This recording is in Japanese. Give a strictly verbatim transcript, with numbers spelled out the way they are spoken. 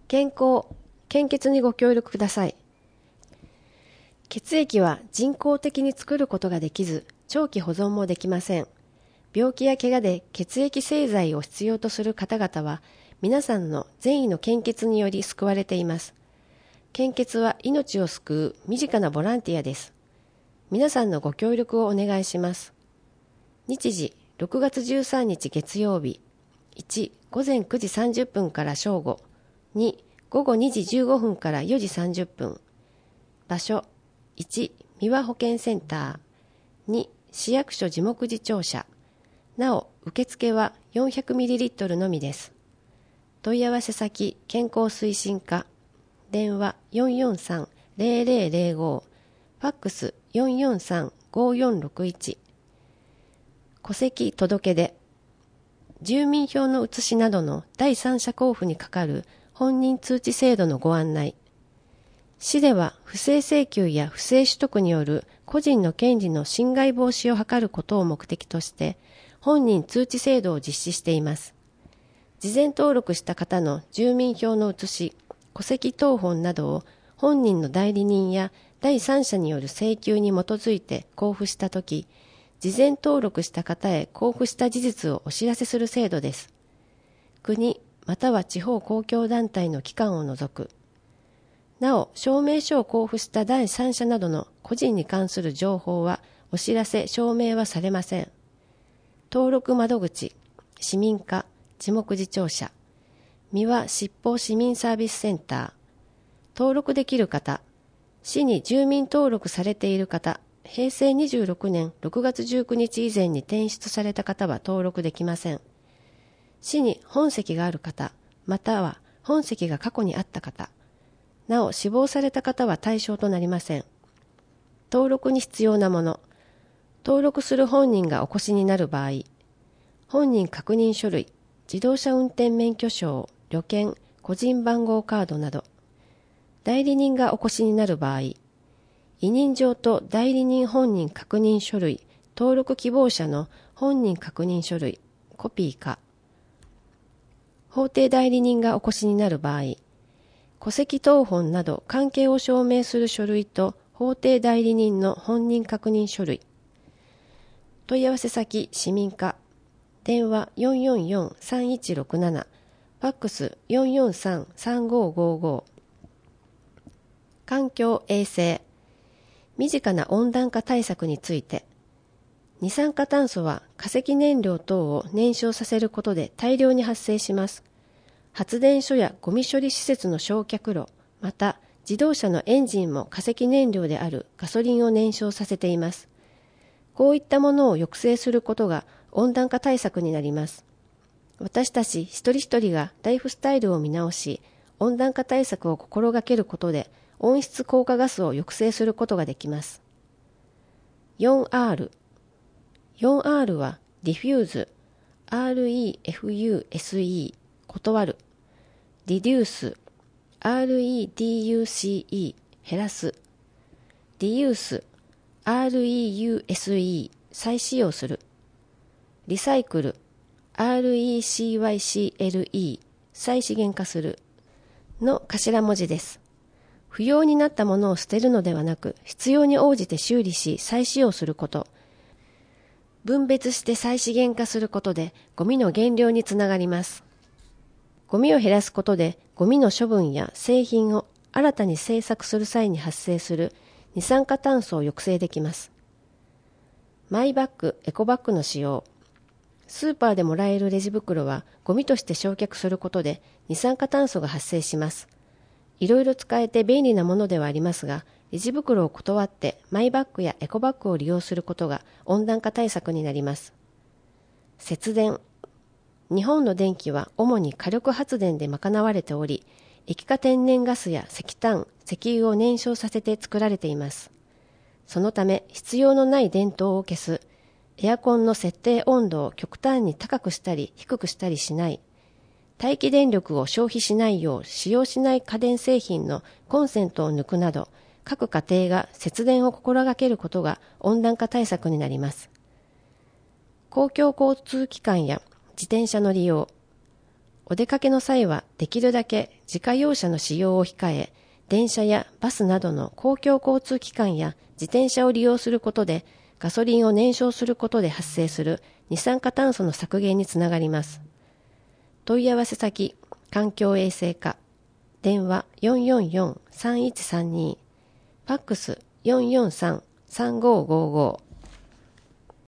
健康、献血にご協力ください。血液は人工的に作ることができず、長期保存もできません。病気や怪我で血液製剤を必要とする方々は、皆さんの善意の献血により救われています。献血は命を救う身近なボランティアです。皆さんのご協力をお願いします。日時、ろくがつじゅうさんにち月曜日。いち、午前くじさんじゅっぷんから正午。に、午後にじじゅうごふんからよじさんじゅっぷん。場所、いち、三輪保健センター。に、市役所事務次庁舎。なお、受付は よんひゃくミリリットル のみです。問い合わせ先、健康推進課。電話 よんよんさんゼロゼロゼロご。ファックス よんよんさんごよんろくいち。戸籍届出。住民票の写しなどの第三者交付にかかる本人通知制度のご案内。市では不正請求や不正取得による個人の権利の侵害防止を図ることを目的として本人通知制度を実施しています。事前登録した方の住民票の写し、戸籍謄本などを本人の代理人や第三者による請求に基づいて交付したとき、事前登録した方へ交付した事実をお知らせする制度です。国または地方公共団体の機関を除く。なお、証明書を交付した第三者などの個人に関する情報はお知らせ・証明はされません。登録窓口、市民課、事務次庁舎、三輪執法市民サービスセンター。登録できる方、市に住民登録されている方、へいせいにじゅうろくねんろくがつじゅうくにち以前に転出された方は登録できません。市に本籍がある方、または本籍が過去にあった方、なお死亡された方は対象となりません。登録に必要なもの、登録する本人がお越しになる場合、本人確認書類、自動車運転免許証、旅券、個人番号カードなど、代理人がお越しになる場合、委任状と代理人本人確認書類、登録希望者の本人確認書類、コピーか、法定代理人がお越しになる場合、戸籍謄本など関係を証明する書類と法定代理人の本人確認書類。問い合わせ先、市民課。電話 よんよんよんさんいちろくなな。ファックス よんよんさんさんごごご。環境衛生。身近な温暖化対策について。二酸化炭素は化石燃料等を燃焼させることで大量に発生します。発電所やゴミ処理施設の焼却炉、また自動車のエンジンも化石燃料であるガソリンを燃焼させています。こういったものを抑制することが温暖化対策になります。私たち一人一人がライフスタイルを見直し、温暖化対策を心がけることで温室効果ガスを抑制することができます。よんアール。よんアール はリフューズ、アールイーエフユーエスイー、断る。リデュース、アールイーディーユーシーイー、減らす。リユース、アールイーユーエスイー、再使用する。リサイクル、アールイーシーワイシーエルイー、再資源化する。の頭文字です。不要になったものを捨てるのではなく、必要に応じて修理し、再使用すること。分別して再資源化することで、ゴミの減量につながります。ゴミを減らすことで、ゴミの処分や製品を新たに製作する際に発生する二酸化炭素を抑制できます。マイバッグ、エコバッグの使用。スーパーでもらえるレジ袋はゴミとして焼却することで二酸化炭素が発生します。いろいろ使えて便利なものではありますが、レジ袋を断ってマイバッグやエコバッグを利用することが温暖化対策になります。節電。日本の電気は主に火力発電で賄われており、液化天然ガスや石炭、石油を燃焼させて作られています。そのため必要のない電灯を消す、エアコンの設定温度を極端に高くしたり低くしたりしない、待機電力を消費しないよう使用しない家電製品のコンセントを抜くなど、各家庭が節電を心がけることが温暖化対策になります。公共交通機関や自転車の利用。 お出かけの際はできるだけ自家用車の使用を控え、電車やバスなどの公共交通機関や自転車を利用することで、ガソリンを燃焼することで発生する二酸化炭素の削減につながります。問い合わせ先、環境衛生課、電話 よんよんよんさんいちさんに、ファックス よんよんさんさんごーごーごー。